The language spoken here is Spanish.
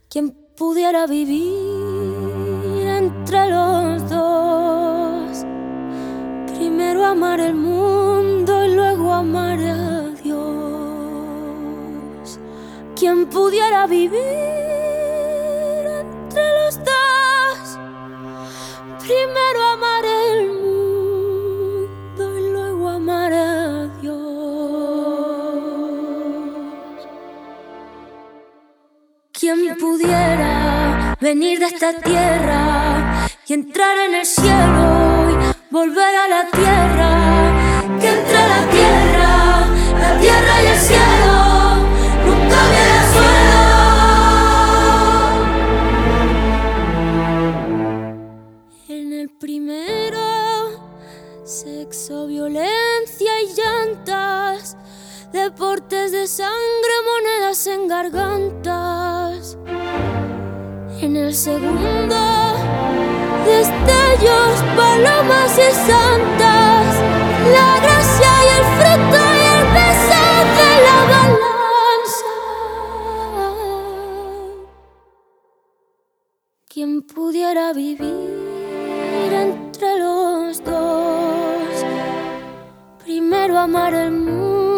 ¿Quién pudiera vivir entre los dos? Primero amar el mundo y luego amar a Dios. ¿Quién pudiera vivir entre los dos? Primero amar el mundo y luego amar a Dios. ¿Quién pudiera venir de esta tierra y entrar en el cielo y volver a la tierra? Que entre la tierra y el cielo nunca hubiera suelo. En el primero, sexo, violencia y llantas, deportes de sangre, monedas en gargantas. En el segundo, destellos, palomas y santas, la gracia y el fruto y el beso de la balanza. ¿Quién pudiera vivir entre los dos? Primero amar el mundo